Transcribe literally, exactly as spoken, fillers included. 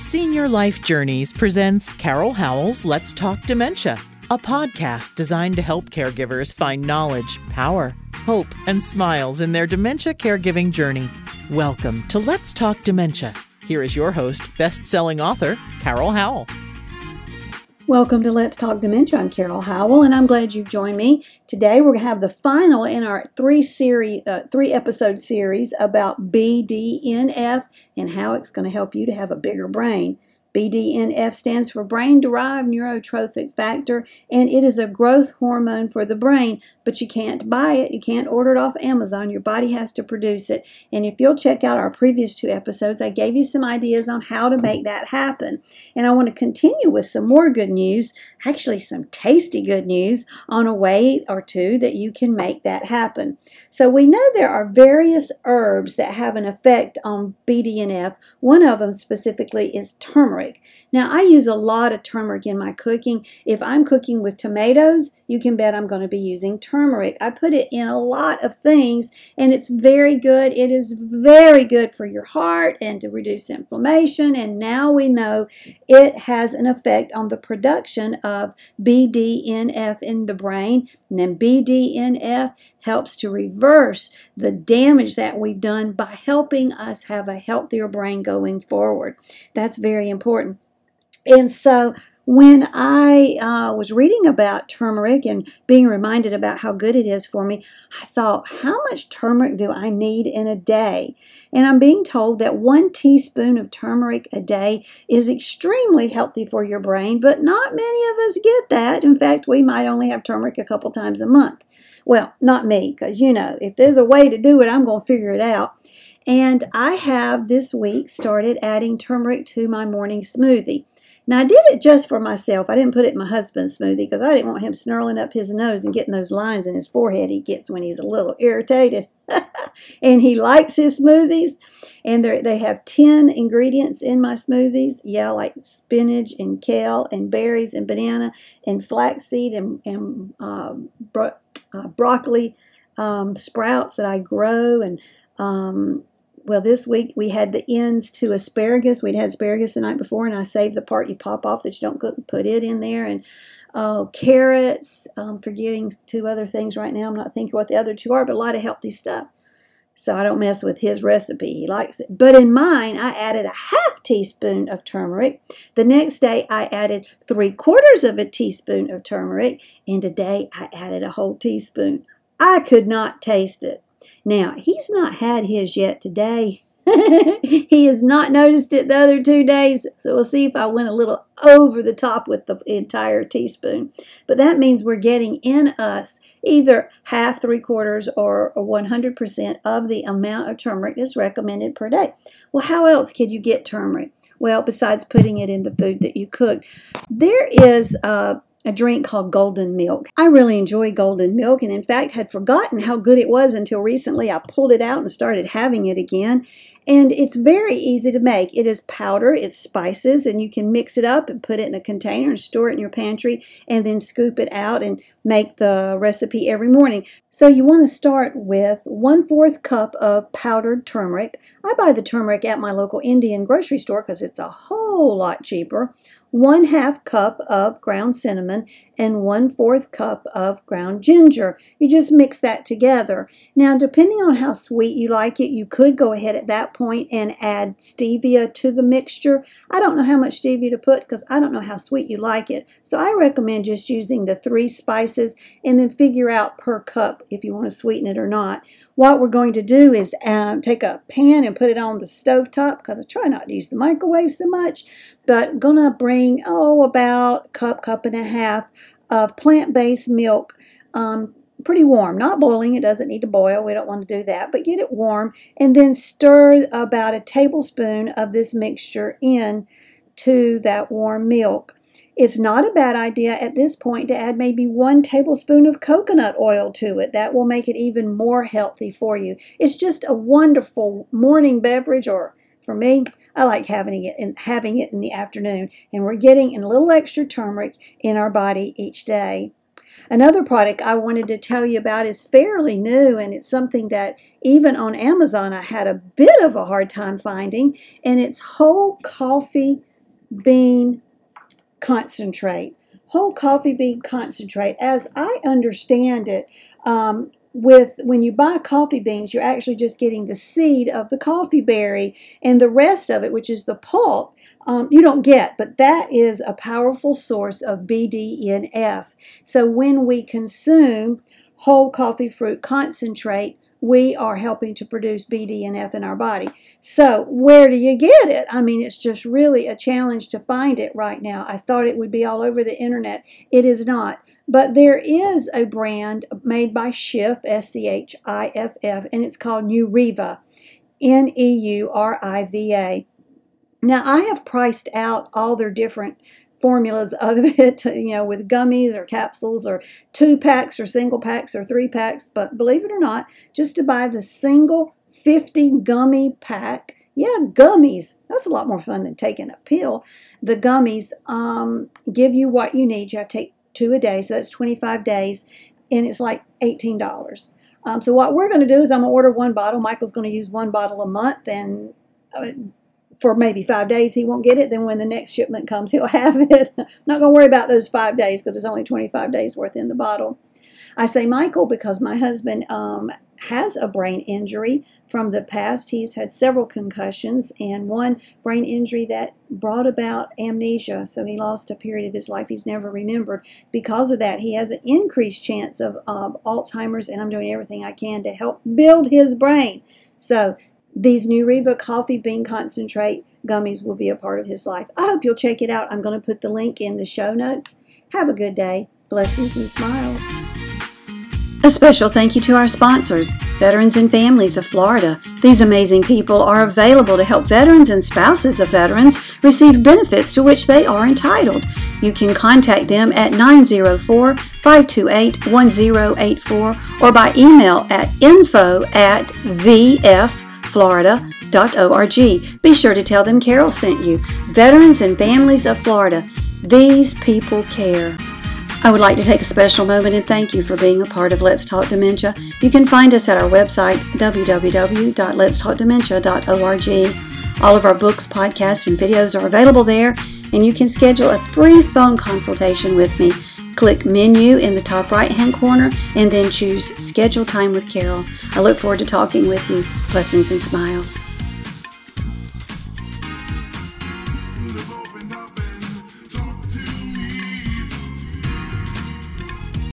Senior Life Journeys presents Carol Howell's Let's Talk Dementia, a podcast designed to help caregivers find knowledge, power, hope, and smiles in their dementia caregiving journey. Welcome to Let's Talk Dementia. Here is your host, best-selling author, Carol Howell. Welcome to Let's Talk Dementia. I'm Carol Howell, and I'm glad you've joined me. Today, we're going to have the final in our three series, uh, three episode series about B D N F and how it's going to help you to have a bigger brain. B D N F stands for brain-derived neurotrophic factor, and it is a growth hormone for the brain, but you can't buy it. You can't order it off Amazon. Your body has to produce it. And if you'll check out our previous two episodes, I gave you some ideas on how to make that happen. And I want to continue with some more good news, actually some tasty good news, on a way or two that you can make that happen. So we know there are various herbs that have an effect on B D N F. One of them specifically is turmeric. Now, I use a lot of turmeric in my cooking. If I'm cooking with tomatoes, you can bet I'm going to be using turmeric. I put it in a lot of things, and it's very good. It is very good for your heart and to reduce inflammation, and now we know it has an effect on the production of B D N F in the brain, and then B D N F helps to reverse the damage that we've done by helping us have a healthier brain going forward. That's very important. And so when I uh, was reading about turmeric and being reminded about how good it is for me, I thought, how much turmeric do I need in a day? And I'm being told that one teaspoon of turmeric a day is extremely healthy for your brain, but not many of us get that. In fact, we might only have turmeric a couple times a month. Well, not me, because, you know, if there's a way to do it, I'm going to figure it out. And I have this week started adding turmeric to my morning smoothie. Now, I did it just for myself. I didn't put it in my husband's smoothie because I didn't want him snarling up his nose and getting those lines in his forehead he gets when he's a little irritated. And he likes his smoothies. And they have ten ingredients in my smoothies. Yeah, like spinach and kale and berries and banana and flaxseed and, and uh, bro- uh, broccoli um, sprouts that I grow. And um Well, this week we had the ends to asparagus. We'd had asparagus the night before, and I saved the part you pop off that you don't cook and put it in there. And uh, carrots, I'm forgetting two other things right now. I'm not thinking what the other two are, but a lot of healthy stuff. So I don't mess with his recipe. He likes it. But in mine, I added a half teaspoon of turmeric. The next day, I added three quarters of a teaspoon of turmeric. And today, I added a whole teaspoon. I could not taste it. Now, he's not had his yet today. He has not noticed it the other two days. So we'll see if I went a little over the top with the entire teaspoon. But that means we're getting in us either half, three quarters, or one hundred percent of the amount of turmeric that's recommended per day. Well, how else could you get turmeric? Well, besides putting it in the food that you cook. There is a a drink called Golden Milk. I really enjoy Golden Milk, and in fact had forgotten how good it was until recently. I pulled it out and started having it again, and it's very easy to make. It is powder, it's spices, and you can mix it up and put it in a container and store it in your pantry and then scoop it out and make the recipe every morning. So you want to start with one-fourth cup of powdered turmeric. I buy the turmeric at my local Indian grocery store because it's a whole lot cheaper. One half cup of ground cinnamon and one fourth cup of ground ginger. You just mix that together. Now, depending on how sweet you like it, you could go ahead at that point and add stevia to the mixture. I don't know how much stevia to put because I don't know how sweet you like it. So I recommend just using the three spices and then figure out per cup if you want to sweeten it or not. What we're going to do is um, take a pan and put it on the stovetop because I try not to use the microwave so much. But I'm going to bring, oh, about a cup, cup and a half of plant-based milk, um, pretty warm, not boiling. It doesn't need to boil. We don't want to do that, but get it warm. And then stir about a tablespoon of this mixture in to that warm milk. It's not a bad idea at this point to add maybe one tablespoon of coconut oil to it. That will make it even more healthy for you. It's just a wonderful morning beverage, or for me, I like having it and having it in the afternoon. And we're getting a little extra turmeric in our body each day. Another product I wanted to tell you about is fairly new, and it's something that even on Amazon I had a bit of a hard time finding, and it's whole coffee bean concentrate. Whole coffee bean concentrate, as I understand it, um, with when you buy coffee beans, you're actually just getting the seed of the coffee berry, and the rest of it, which is the pulp, um, you don't get. But that is a powerful source of B D N F. So when we consume whole coffee fruit concentrate, we are helping to produce B D N F in our body. So where do you get it? I mean, it's just really a challenge to find it right now. I thought it would be all over the internet. It is not. But there is a brand made by Schiff, S C H I F F, and it's called Neuriva, N E U R I V A. Now, I have priced out all their different formulas of it, you know, with gummies or capsules or two packs or single packs or three packs. But believe it or not, just to buy the single fifty gummy pack, yeah, gummies, that's a lot more fun than taking a pill. The gummies um, give you what you need. You have to take two a day, so that's twenty-five days, and it's like eighteen dollars. Um, so what we're going to do is I'm going to order one bottle. Michael's going to use one bottle a month, and uh, for maybe five days he won't get it. Then when the next shipment comes, he'll have it. I'm not going to worry about those five days because it's only twenty-five days worth in the bottle. I say Michael because my husband um, has a brain injury from the past. He's had several concussions and one brain injury that brought about amnesia. So he lost a period of his life he's never remembered. Because of that, he has an increased chance of uh, Alzheimer's, and I'm doing everything I can to help build his brain. So these Neuriva coffee bean concentrate gummies will be a part of his life. I hope you'll check it out. I'm going to put the link in the show notes. Have a good day. Blessings and smiles. A special thank you to our sponsors, Veterans and Families of Florida. These amazing people are available to help veterans and spouses of veterans receive benefits to which they are entitled. You can contact them at nine zero four, five two eight, one zero eight four or by email at info at v f florida dot org. Be sure to tell them Carol sent you. Veterans and Families of Florida. These people care. I would like to take a special moment and thank you for being a part of Let's Talk Dementia. You can find us at our website, w w w dot lets talk dementia dot org. All of our books, podcasts, and videos are available there, and you can schedule a free phone consultation with me. Click Menu in the top right-hand corner and then choose Schedule Time with Carol. I look forward to talking with you. Blessings and smiles.